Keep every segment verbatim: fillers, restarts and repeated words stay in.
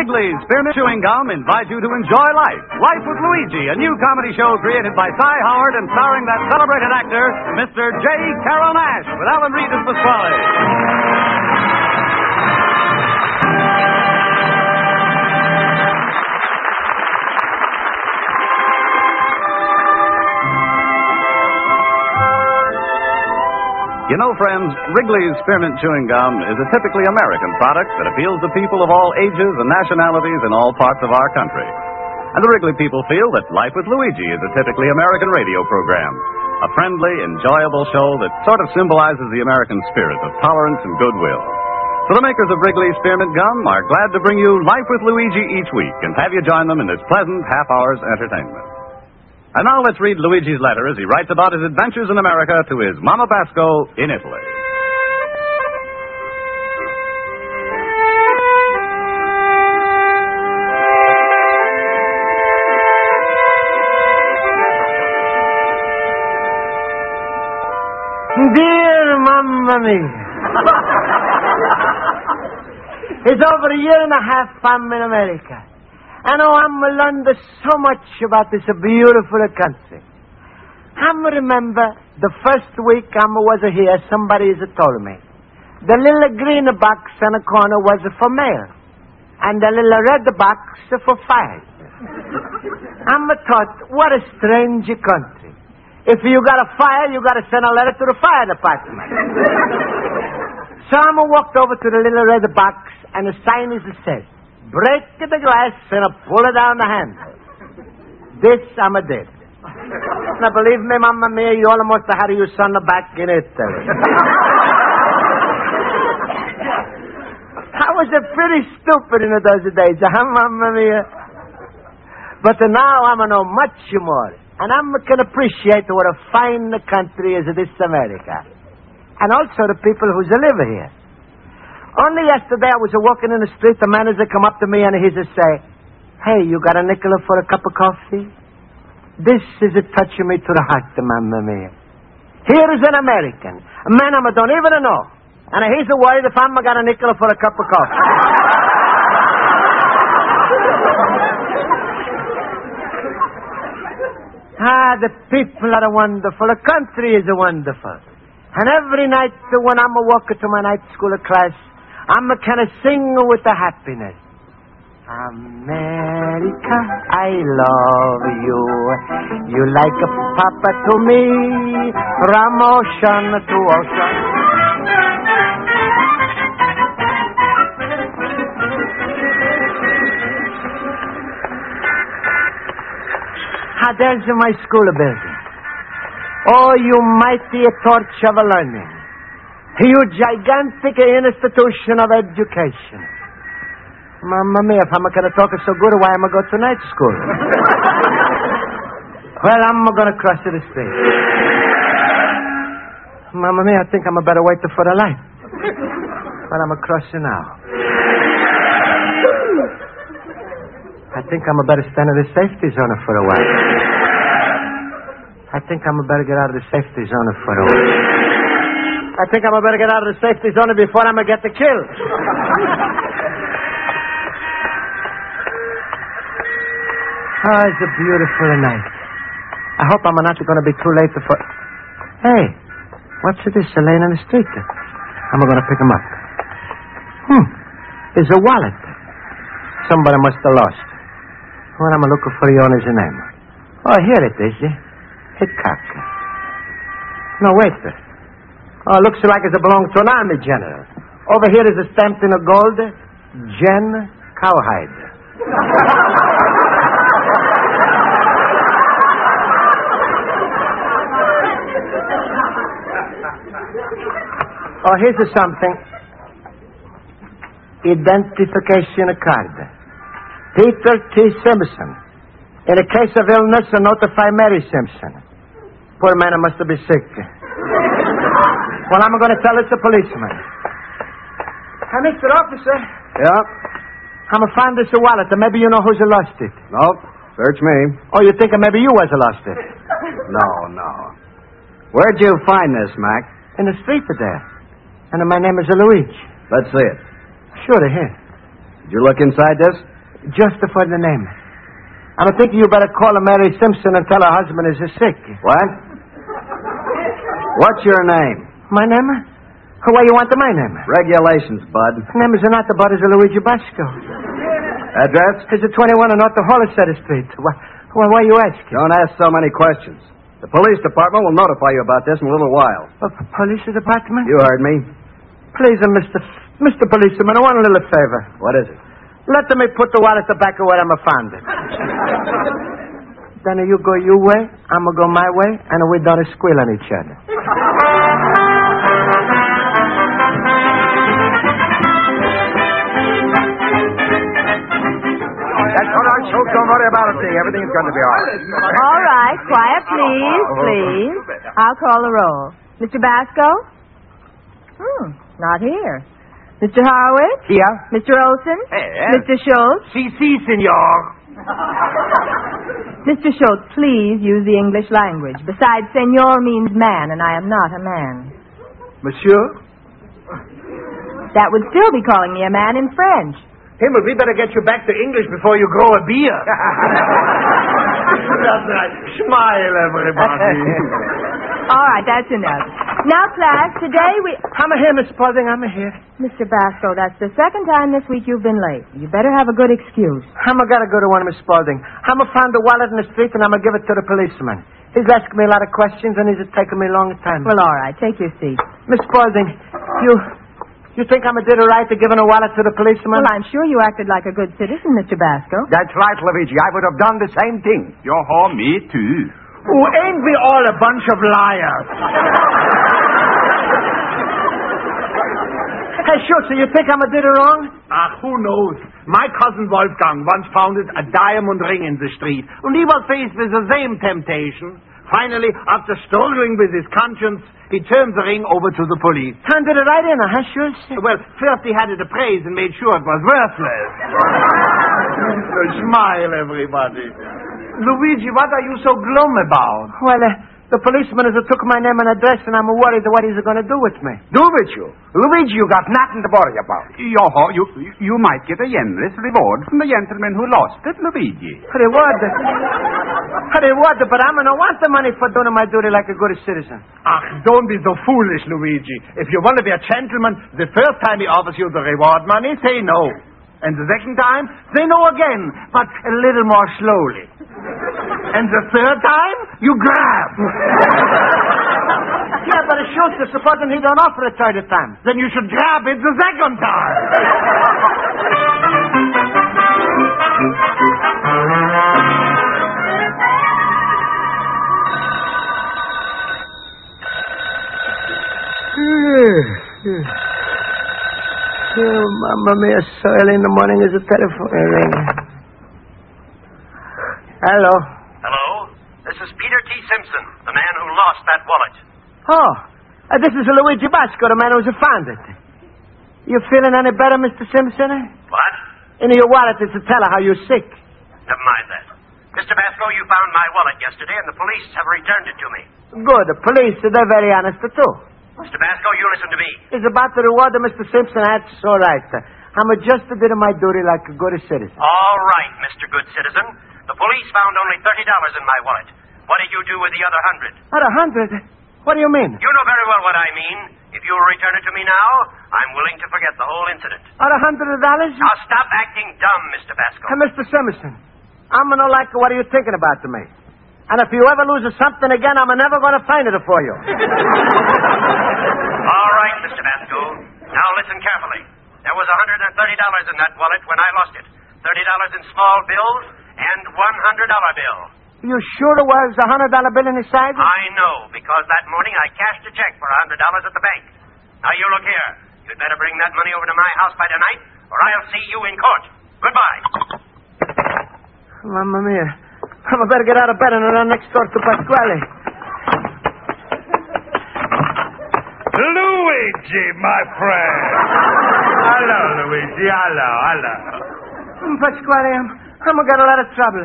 Wrigley's Spearmint Chewing Gum invites you to enjoy life. Life with Luigi, a new comedy show created by Cy Howard and starring that celebrated actor, Mister J. Carrol Naish, with Alan Reed as Pasquale. You know, friends, Wrigley's Spearmint Chewing Gum is a typically American product that appeals to people of all ages and nationalities in all parts of our country. And the Wrigley people feel that Life with Luigi is a typically American radio program, a friendly, enjoyable show that sort of symbolizes the American spirit of tolerance and goodwill. So the makers of Wrigley's Spearmint Gum are glad to bring you Life with Luigi each week and have you join them in this pleasant half-hour's entertainment. And now let's read Luigi's letter as he writes about his adventures in America to his Mama Basco in Italy. Dear Mamma Mia, it's over a year and a half I'm in America. I know I'm learned so much about this beautiful country. I remember the first week I was here, somebody has told me the little green box in the corner was for mail, and the little red box for fire. I'm thought, what a strange country. If you got a fire, you got to send a letter to the fire department. So I walked over to the little red box, and the sign is says, break the glass and pull it down the handle. This I'm a did. Now, believe me, Mamma Mia, you almost had your son back in Italy. I was a pretty stupid in those days, huh, Mamma Mia? But now I'm know much more, and I can appreciate what a fine country is this America, and also the people who live here. Only yesterday I was walking in the street, the manager come up to me and he just say, hey, you got a nickel for a cup of coffee? This is a touching me to the heart, Mamma Mia. Here is an American, a man I don't even know, and he's worried if I'm got a nickel for a cup of coffee. Ah, the people are wonderful, the country is wonderful. And every night when I'm walking to my night school class, I'm kind of sing with the happiness. America, I love you. You like a papa to me, from ocean to ocean. Ah, there's my school building. Oh, you mighty torch of learning. You gigantic institution of education. Mamma Mia, if I'm going to talk so good, why am I going to night school? Well, I'm going to cross the street. Mamma Mia, I think I'm a better wait for the light. But I'm crossing now. I think I'm a better stand in the safety zone for a while. I think I'm a better get out of the safety zone for a while. I think I'm better get out of the safety zone before I'm going to get the kill. Oh, it's a beautiful night. I hope I'm not going to be too late for... Hey, what's this laying on the street? I'm going to pick him up. Hmm, it's a wallet. Somebody must have lost. Well, I'm looking for the owner's name. Oh, here it is. Hickok. No, wait. Oh, it looks like it belongs to an army general. Over here is a stamped in a gold, Jen Cowhide. Oh, here's something. Identification card. Peter T. Simpson. In a case of illness, notify Mary Simpson. Poor man must be sick. Well, I'm going to tell it to the policeman. Hey, Mister Officer. Yeah? I'm going to find this wallet, and maybe you know who's lost it. Nope. Search me. Oh, you think maybe you was lost it? No, no. Where'd you find this, Mac? In the street there. And my name is Luigi. Let's see it. Sure, here. Did you look inside this? Just for the name. I'm thinking you better call her Mary Simpson and tell her husband is sick. What? What's your name? My name? Why you want my name? Regulations, bud. My name is not the bud, is Luigi Basco. Address? It's a twenty-one on North Hollister Street. Why, why, why you asking? Don't ask so many questions. The police department will notify you about this in a little while. Uh, police department? You heard me. Please, uh, Mister Mister Policeman, I want a little favor. What is it? Let me put the wallet back where I'm found it. Then you go your way, I'm going to go my way, and we don't squeal on each other. That's all right, folks. Don't worry about a thing. Everything's going to be all right. All right. Quiet, please, please. I'll call the roll. Mister Basco? Hmm, not here. Mister Horowitz? Here? Mister Olson? Yes. Mister Schultz? Si, si, senor. Mister Schultz, please use the English language. Besides, senor means man, and I am not a man. Monsieur? That would still be calling me a man in French. Hey, but we better get you back to English before you grow a beard. That's right. Smile, everybody. All right, that's enough. Now, class, today we... I'm here, Miss Spaulding. I'm here. Mister Basco, that's the second time this week you've been late. You better have a good excuse. I'm going to go to one, Miss Spaulding. I'm going to find the wallet in the street, and I'm going to give it to the policeman. He's asking me a lot of questions, and he's taking me a long time. Well, all right, take your seat. Miss Spaulding, you... You think I did it right to giving a wallet to the policeman? Well, I'm sure you acted like a good citizen, Mister Basco. That's right, Luigi. I would have done the same thing. Yo-ho, me too. Oh, ain't we all a bunch of liars? Hey, sure, so you think I did it wrong? Ah, who knows? My cousin Wolfgang once found a diamond ring in the street, and he was faced with the same temptation. Finally, after struggling with his conscience, he turned the ring over to the police. Handed it right in, huh, sure? Well, first he had it appraised and made sure it was worthless. Smile, everybody. Luigi, what are you so glum about? Well, uh, the policeman has took my name and address, and I'm worried what he's going to do with me. Do with you? Luigi, you got nothing to worry about. Yo-ho, you, you might get a generous reward from the gentleman who lost it, Luigi. Reward? Reward, but I'm going to want the money for doing my duty like a good citizen. Ah, don't be so foolish, Luigi. If you want to be a gentleman, the first time he offers you the reward money, say no. And the second time, say no again, but a little more slowly. And the third time, you grab. Yeah, but it shows the supporting he don't offer a third time. Then you should grab it the second time. Oh, Mamma mia, so early in the morning is a telephone ring. Hello. Hello? This is Peter T. Simpson, the man who lost that wallet. Oh, uh, this is Luigi Basco, the man who's found it. You feeling any better, Mister Simpson? What? In your wallet is to tell her how you're sick. Never mind that. Mister Basco, you found my wallet yesterday, and the police have returned it to me. Good. The police, they're very honest, too. Mister Basco, you listen to me. It's about the reward of Mister Simpson. That's all right. I'm just a bit of my duty like a good citizen. All right, Mister Good Citizen. The police found only thirty dollars in my wallet. What did you do with the other hundred? What, a hundred? What do you mean? You know very well what I mean. If you will return it to me now, I'm willing to forget the whole incident. What, a hundred dollars? Now stop acting dumb, Mister Basco. Hey, Mister Simpson, I'm going to like what are you thinking about to me? And if you ever lose something again, I'm never going to find it for you. All right, Mister Basco. Now listen carefully. There was one hundred thirty dollars in that wallet when I lost it. thirty dollars in small bills and one hundred dollar bill. You sure it was a hundred dollar bill inside? I know, because that morning I cashed a check for a hundred dollars at the bank. Now you look here. You'd better bring that money over to my house by tonight, or I'll see you in court. Goodbye. Mamma mia. I better get out of bed and run next door to Pasquale. Luigi, my friend. Hello, Luigi. Hello, hello. Pasquale, I'm, I'm got a lot of trouble.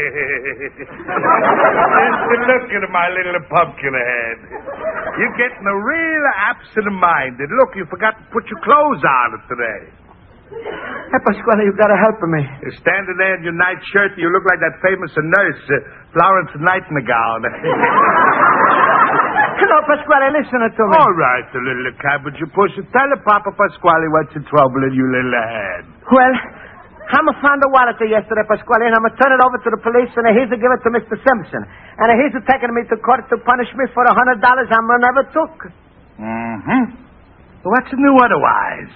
Just looking at my little pumpkin head. You're getting a real absent-minded. Look, you forgot to put your clothes on today. Hey, Pasquale, you gotta help me. You're standing there in your night shirt. You look like that famous nurse, uh, Florence Nightingale. No, Pasquale, listen to me. All right, the little cabbage you push it. Tell the Papa Pasquale what's the trouble in you little head. Well, I'm a found a wallet there yesterday, Pasquale, and I'm going to turn it over to the police, and he's to give it to Mister Simpson. And he's to taking me to court to punish me for the hundred dollars I never took. Mm-hmm. What's new otherwise?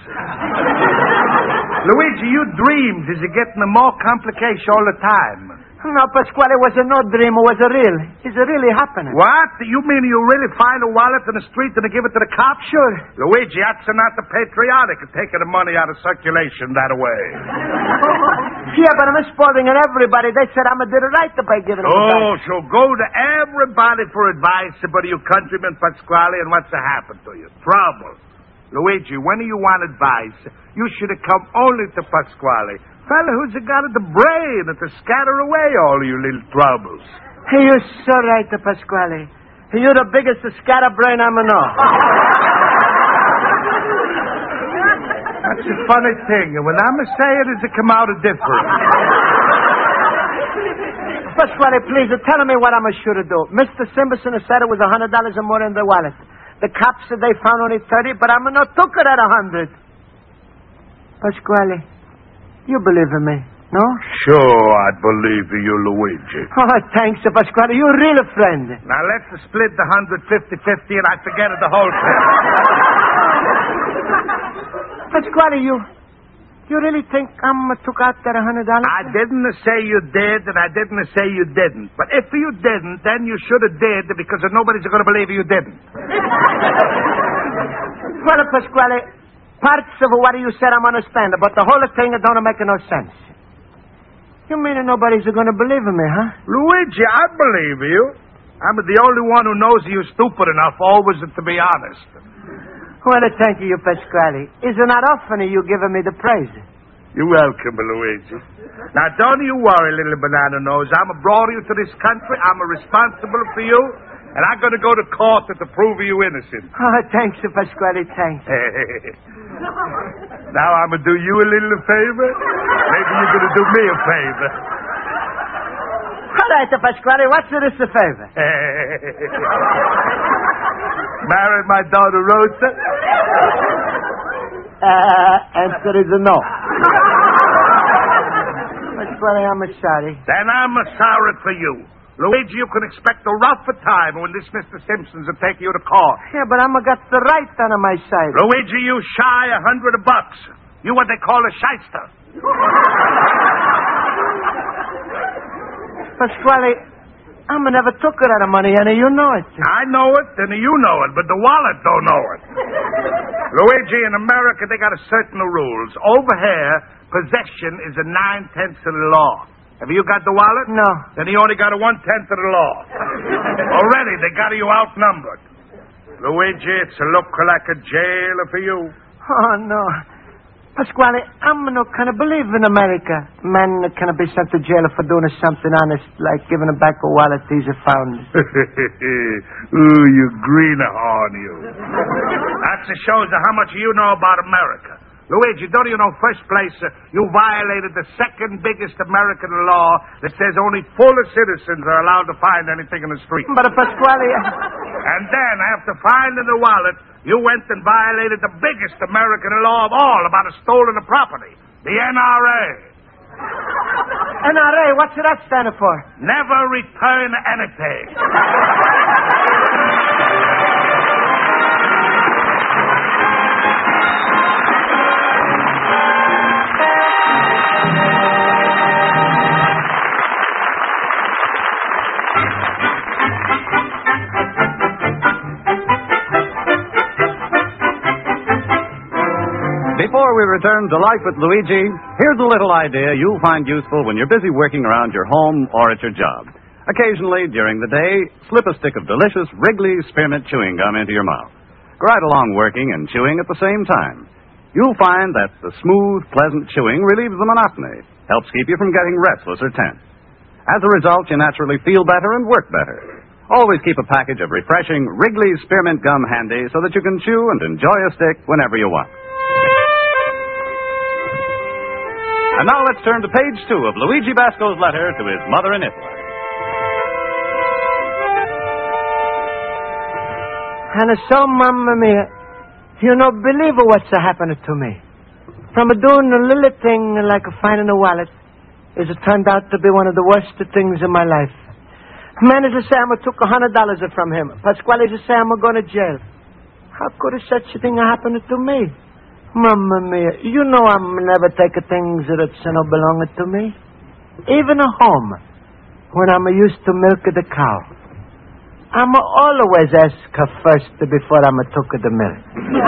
Luigi, you dreams is getting more complication all the time. No, Pasquale, it was a no dream. It was a real. It's really happening. What? You mean you really find a wallet in the street and give it to the cops? Sure. Luigi, that's not the patriotic of taking the money out of circulation that way. Yeah, but I'm spoiling and everybody. They said I'm a did it right by giving it Oh, back. so go to everybody for advice about your countryman Pasquale and what's happened to you. Trouble. Luigi, when you want advice, you should have come only to Pasquale. Fella who's got the brain to scatter away all your little troubles. Hey, you're so right, Pasquale. You're the biggest scatterbrain I know. That's a funny thing. And when I'm a say it, it's come out a different. Pasquale, please, tell me what I'm sure to do. Mister Simpson said it was a hundred dollars or more in the wallet. The cops said they found only thirty, but I'm not took it at a hundred. Pasquale, you believe in me, no? Sure, I believe in you, Luigi. Oh, thanks, Pasquale. You're a real friend. Now, let's split the hundred fifty-fifty and I forget it the whole thing. Pasquale, you... You really think I'm uh, took out that a hundred dollars? I didn't say you did, and I didn't say you didn't. But if you didn't, then you should have did, because nobody's going to believe you didn't. Well, Pasquale, parts of what you said I'm understanding, but the whole thing don't make no sense. You mean nobody's going to believe in me, huh? Luigi, I believe you. I'm the only one who knows you're stupid enough always to be honest. Well, thank you, Pasquale. It's not often you giving me the praise. You're welcome, Luigi. Now, don't you worry, little banana nose. I'm brought you to this country. I'm responsible for you, and I'm going to go to court to prove you innocent. Oh, thanks, Pasquale, thanks. Now I'm going to do you a little favor. Maybe you're going to do me a favor. All right, Pasquale, what's this a favor? Marry my daughter, Rosa? Uh, answer is a no. Pasquale, I'm sorry. Then I'm sorry for you. Luigi, you can expect a rougher time when this Mister Simpson's will take you to court. Yeah, but I'm got the right on my side. Luigi, you shy a hundred bucks. You what they call a shyster. Pasquale, I'm never took it out of money, and you know it. I know it, and you know it, but the wallet don't know it. Luigi, in America, they got a certain rules. Over here, possession is a nine-tenths of the law. Have you got the wallet? No. Then you only got a one-tenth of the law. Already, they got you outnumbered. Luigi, it's a look like a jail for you. Oh, no. Pasquale, I'm not kind of believe in America. Man can be sent to jail for doing something honest, like giving back a wallet he's found. Ooh, you greenhorn, you. That shows how much you know about America. Luigi, don't you know, first place, uh, you violated the second biggest American law that says only full citizens are allowed to find anything in the street. But, uh, Pasquale... And then, after finding the wallet, you went and violated the biggest American law of all about a stolen property, the N R A. N R A, what's that stand for? Never return anything. Before we return to Life with Luigi, here's a little idea you'll find useful when you're busy working around your home or at your job. Occasionally, during the day, slip a stick of delicious Wrigley's Spearmint Chewing Gum into your mouth. Go right along working and chewing at the same time. You'll find that the smooth, pleasant chewing relieves the monotony, helps keep you from getting restless or tense. As a result, you naturally feel better and work better. Always keep a package of refreshing Wrigley's Spearmint Gum handy so that you can chew and enjoy a stick whenever you want. And now let's turn to page two of Luigi Basco's letter to his mother in Italy. And so, Mamma Mia, you don't believe what's happening to me. From doing a little thing like finding a wallet, it turned out to be one of the worst things in my life. Manager say I took a hundred dollars from him. Pasquale say I'm going to jail. How could such a thing happen to me? Mamma Mia, you know I'm never taking things that don't belong to me. Even a home, when I'm used to milk the cow. I'm always ask her first before I'm took the milk.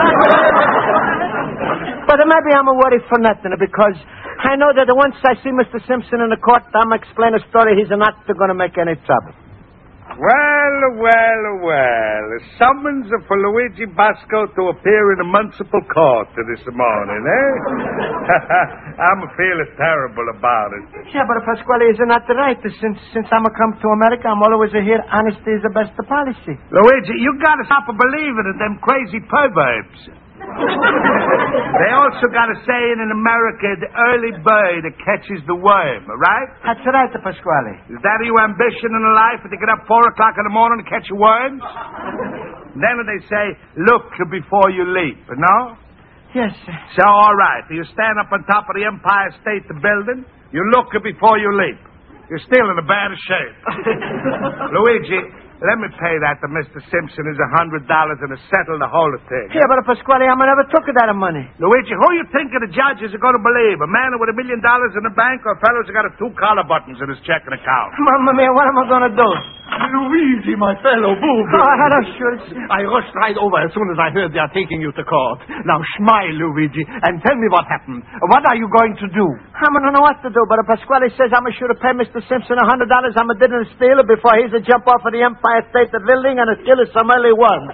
But maybe I'm worried for nothing, because I know that once I see Mister Simpson in the court, I'm explain a story he's not going to make any trouble. Well, well, well. A summons for Luigi Basco to appear in a municipal court this morning, eh? I'm feeling terrible about it. Yeah, but Pasquale is not right. Since since I'm come to America, I'm always here. Honesty is the best policy. Luigi, you gotta stop believing in them crazy proverbs. They also got a saying in America, the early bird that catches the worm, right? That's right, Pasquale. Is that your ambition in life, to get up four o'clock in the morning to catch worms? Then they say, look before you leap, no? Yes, sir. So, all right, you stand up on top of the Empire State Building, you look before you leap. You're still in a bad shape. Luigi, let me pay that to Mister Simpson is a hundred dollars and to settle the whole thing. Yeah, but Pasquale, I never took that money. Luigi, who you think the judges are going to believe? A man with a million dollars in the bank or a fellow who's got a two collar buttons in his checking account? Mamma mia, what am I going to do? Luigi, my fellow boob. Oh, hello, Schultz. I rushed right over as soon as I heard they are taking you to court. Now, smile, Luigi, and tell me what happened. What are you going to do? I don't know what to do, but Pasquale says I'm sure to pay Mister Simpson a hundred dollars. I didn't steal it before he's a jump off of the Empire State Building and kill some early worm.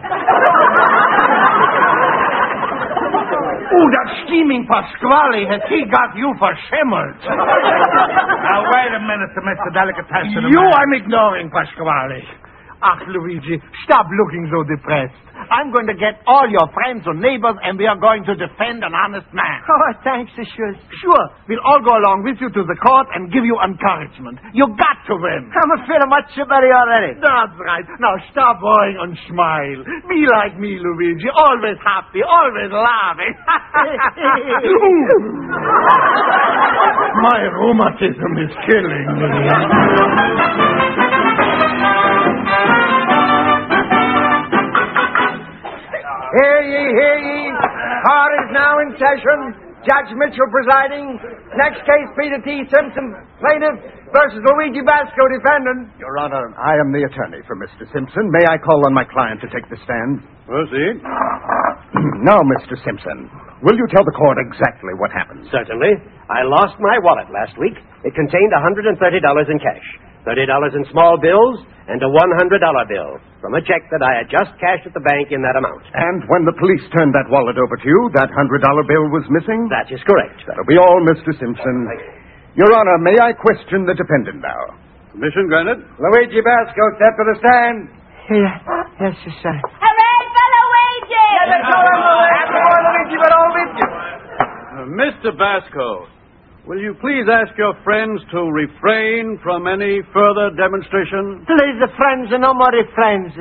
Oh, that scheming Pasquale, has he got you for shimmers? Now, wait a minute, Mister Delicatessen. You I'm ignoring, Pasquale. Ach, Luigi, stop looking so depressed. I'm going to get all your friends and neighbors, and we are going to defend an honest man. Oh, thanks, Schultz. Sure, we'll all go along with you to the court and give you encouragement. You got to win. I'm feeling much better already. That's right. Now stop worrying and smile. Be like me, Luigi. Always happy, always laughing. My rheumatism is killing me. Hear ye, hear ye. Court is now in session. Judge Mitchell presiding. Next case, Peter T. Simpson, plaintiff, versus Luigi Basco, defendant. Your Honor, I am the attorney for Mister Simpson. May I call on my client to take the stand? Proceed. Now, Mister Simpson, will you tell the court exactly what happened? Certainly. I lost my wallet last week. It contained one hundred thirty dollars in cash, thirty dollars in small bills, and a one hundred dollar bill from a check that I had just cashed at the bank in that amount. And when the police turned that wallet over to you, that one hundred dollar bill was missing? That is correct. That'll be all, Mister Simpson. Your Honor, may I question the defendant now? Permission granted. Luigi Basco, step to the stand. Yeah. Yes, sir. Hooray for Luigi! Luigi, but all with you. Uh, Mister Basco, will you please ask your friends to refrain from any further demonstration? Please, the friends, no more friends.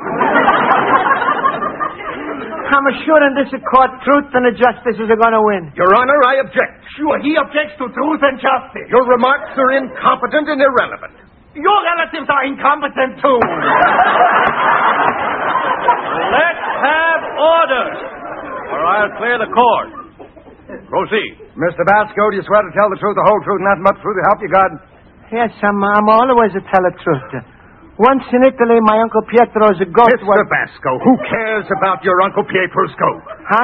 I'm sure in this court, truth and justice is going to win. Your Honor, I object. Sure, he objects to truth and justice. Your remarks are incompetent and irrelevant. Your relatives are incompetent, too. Let's have order, or I'll clear the court. Proceed. Mister Basco, do you swear to tell the truth, the whole truth, and nothing but the truth, to help you God? Yes, I'm, I'm always a tell the truth. Once in Italy, my Uncle Pietro's a ghost. Mister Was... Basco, who cares about your Uncle Pietro's goat? Huh?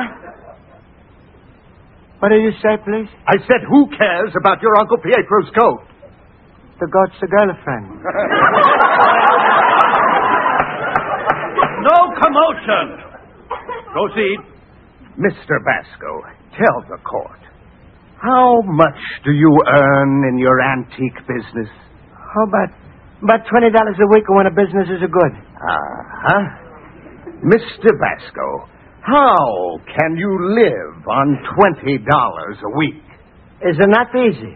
What did you say, please? I said, who cares about your Uncle Pietro's goat? The goat's a girlfriend. No commotion. Proceed. Mister Basco, tell the court, how much do you earn in your antique business? How about, about twenty dollars a week when a business is good? Uh-huh. Mister Basco, how can you live on twenty dollars a week? Is it not easy?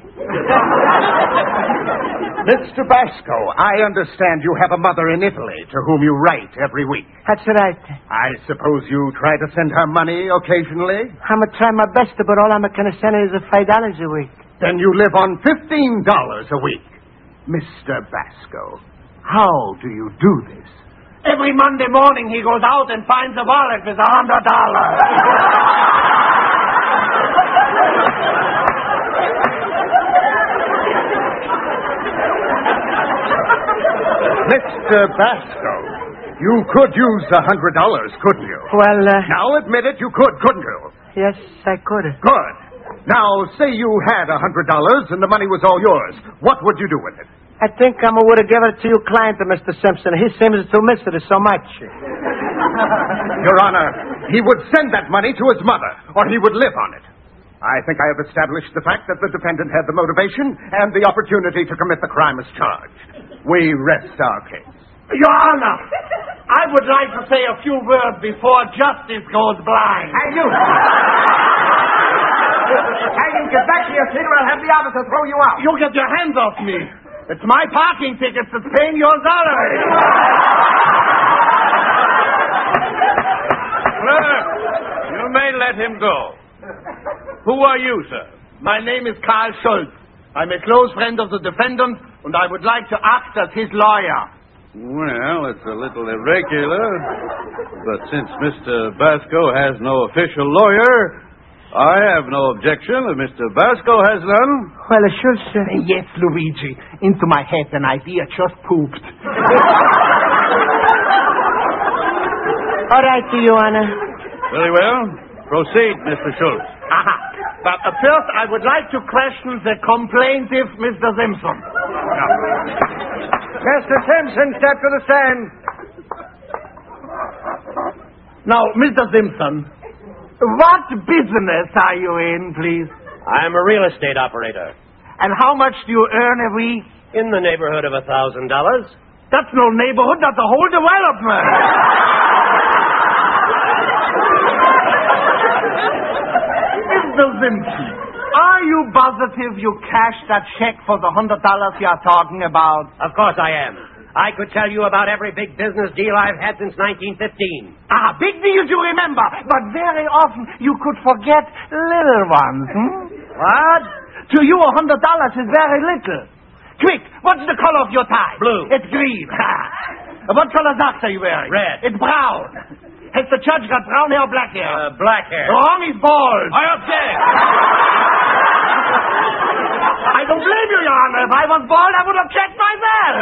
Mister Basco, I understand you have a mother in Italy to whom you write every week. That's right. I suppose you try to send her money occasionally? I'm going to try my best, but all I'm going to send her is five dollars a week. Then you live on fifteen dollars a week. Mister Basco, how do you do this? Every Monday morning he goes out and finds a wallet with a hundred dollars. Mister Basco, you could use a hundred dollars, couldn't you? Well, uh... Now admit it, you could, couldn't you? Yes, I could. Good. Now, say you had a hundred dollars and the money was all yours. What would you do with it? I think I would have given it to your client, Mister Simpson. He seems to miss it so much. Your Honor, he would send that money to his mother, or he would live on it. I think I have established the fact that the defendant had the motivation and the opportunity to commit the crime as charged. We rest our case. Your Honor, I would like to say a few words before justice goes blind. Hey, you! Hey, you get back to your seat or I'll have the officer throw you out. You get your hands off me. It's my parking tickets that's paying your salary. Clerk, you may let him go. Who are you, sir? My name is Karl Schultz. I'm a close friend of the defendant, and I would like to act as his lawyer. Well, it's a little irregular, but since Mister Basco has no official lawyer, I have no objection if Mister Basco has none. Well, uh, Schultz... Uh... Yes, Luigi. Into my head, an idea just pooped. All right, Your Honor. Very well. Proceed, Mister Schultz. Aha. But uh, first, I would like to question the complainant, Mister Simpson. Mister Simpson, step to the stand. Now, Mister Simpson, what business are you in, please? I'm a real estate operator. And how much do you earn a week? In the neighborhood of a thousand dollars. That's no neighborhood, that's a whole development. Mister Simpson, are you positive you cashed that check for the hundred dollars you're talking about? Of course I am. I could tell you about every big business deal I've had since nineteen fifteen. Ah, big deals you remember, but very often you could forget little ones. Hmm? What? To you, a hundred dollars is very little. Quick, what's the color of your tie? Blue. It's green. What color socks are you wearing? Red. It's brown. Has the judge got brown hair or black hair? Uh, black hair. Wrong, he's bald. I object. I don't blame you, Your Honor. If I was bald, I would have checked myself.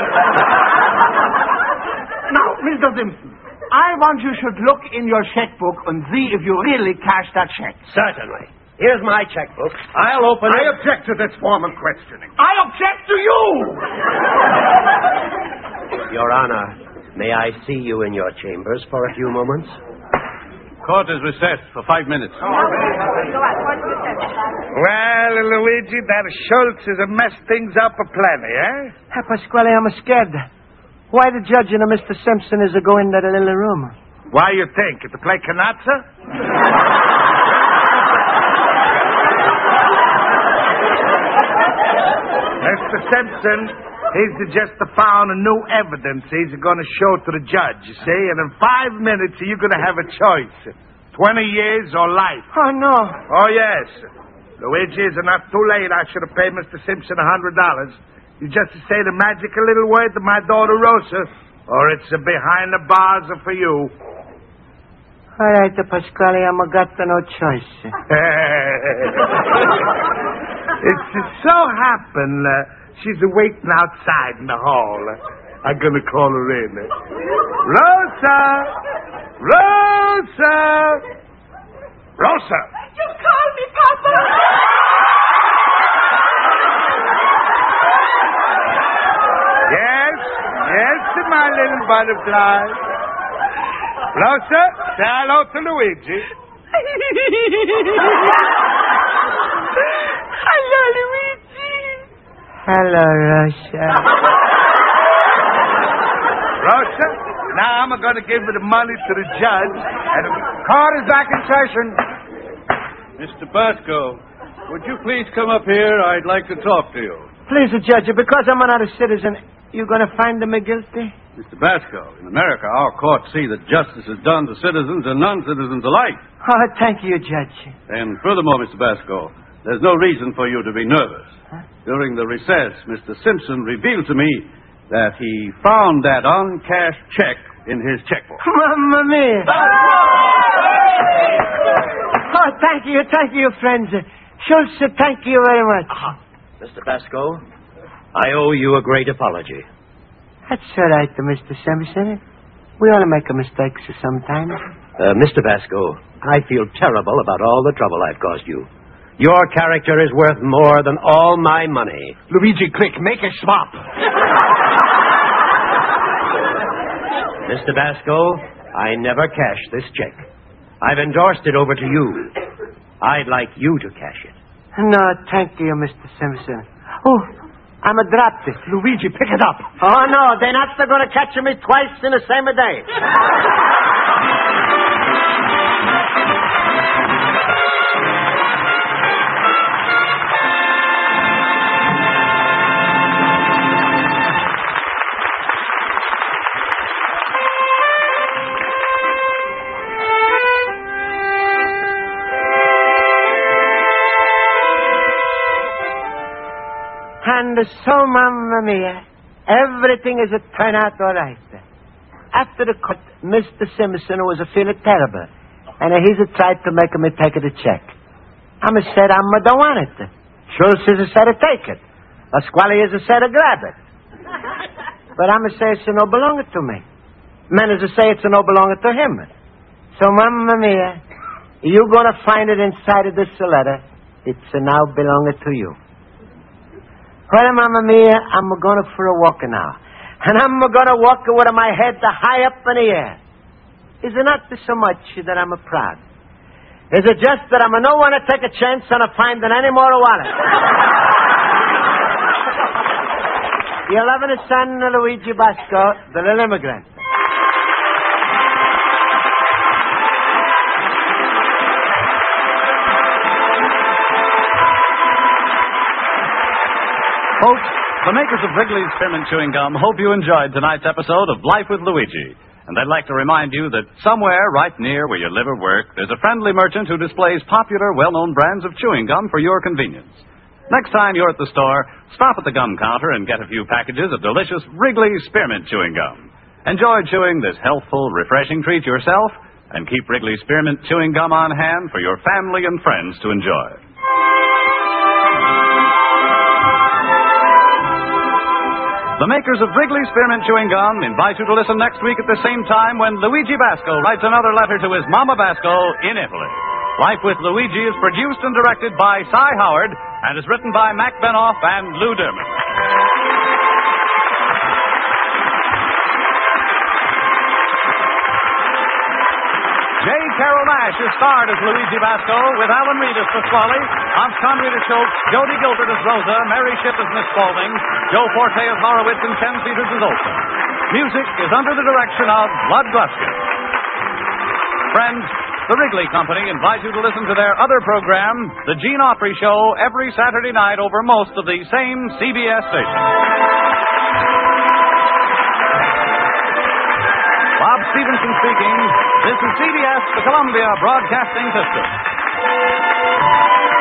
Now, Mister Simpson, I want you should look in your checkbook and see if you really cashed that check. Certainly. Here's my checkbook. I'll open I it. object to this form of questioning. I object to you! Your Honor, may I see you in your chambers for a few moments? Court is recessed for five minutes. Go on, what's the sentence? Well, Luigi, that Schultz has messed things up a plenty, eh? Hey, Pasquale, I'm scared. Why the judge and Mister Simpson is a go in that little room? Why you think? To play Canazza? Mister Simpson, he's just found new evidence he's going to show to the judge, you see? And in five minutes, you're going to have a choice. Twenty years or life. Oh, no. Oh, yes. Luigi, is it not too late? I should have paid Mister Simpson a hundred dollars. You just say the magical little word to my daughter Rosa, or it's a behind the bars for you. All right, Pasquale, I'm got no choice. It's so happen uh, she's waiting outside in the hall. I'm going to call her in. Rosa! Rosa! Rosa! You called me, Papa! Yes? Yes, my little butterfly. Rosa, say hello to Luigi. Hello, Luigi. Hello, Rosa. Rosa, now I'm going to give the money to the judge, and the Court is back in session. Mister Basco, Would you please come up here? I'd like to talk to you. Please, Judge, because I'm another citizen, you going to find me guilty? Mister Basco, in America, our courts see that justice is done to citizens and non-citizens alike. Oh, thank you, Judge. And furthermore, Mister Basco, there's no reason for you to be nervous. Huh? During the recess, Mister Simpson revealed to me that he found that uncashed check in his checkbook. Mamma mia. Oh, thank you, thank you, friends. Schultz, thank you very much. Uh-huh. Mister Basco, I owe you a great apology. That's all right, Mister Simpson. We all make a mistakes sometimes. Uh, Mister Basco, I feel terrible about all the trouble I've caused you. Your character is worth more than all my money. Luigi, quick, make a swap. Mister Basco, I never cashed this check. I've endorsed it over to you. I'd like you to cash it. No, thank you, Mister Simpson. Oh, I'm a dropped it. Luigi, pick it up. Oh, no, they're not going to catch me twice in the same day. And so, Mamma Mia, everything is a turn out all right. After the cut, Mister Simpson was a feeling terrible, and he's a tried to make me take the check. I'm a said I don't want it. Schultz is a said to take it. Pasquale is a said to grab it. But I'm a say it's no belong to me. Man is a say it's no belong to him. So, Mamma Mia, you gonna find it inside of this letter. It's now belong to you. Well, Mamma Mia, I'm going for a walk now. And I'm going to walk with my head high up in the air. Is it not so much that I'm proud? Is it just that I'm no one to take a chance on finding any more wallet? Your loving son, Luigi Basco, the little immigrant. Folks, the makers of Wrigley's Spearmint Chewing Gum hope you enjoyed tonight's episode of Life with Luigi. And they'd like to remind you that somewhere right near where you live or work, there's a friendly merchant who displays popular, well-known brands of chewing gum for your convenience. Next time you're at the store, stop at the gum counter and get a few packages of delicious Wrigley's Spearmint Chewing Gum. Enjoy chewing this healthful, refreshing treat yourself, and keep Wrigley's Spearmint Chewing Gum on hand for your family and friends to enjoy. The makers of Wrigley's Spearmint Chewing Gum invite you to listen next week at the same time when Luigi Basco writes another letter to his Mama Basco in Italy. Life with Luigi is produced and directed by Cy Howard and is written by Mac Benoff and Lou Derman. J. Carol Nash is starred as Luigi Basco with Alan Reed as Pasquale, Hans Conried as Schultz, Jody Gilbert as Rosa, Mary Shipp as Miss Spaulding, Joe Forte as Horowitz, and Ken Peters as Olson. Music is under the direction of Bud Gluskin. Friends, the Wrigley Company invites you to listen to their other program, The Gene Autry Show, every Saturday night over most of the same C B S stations. Bob Stevenson speaking. This is C B S, the Columbia Broadcasting System.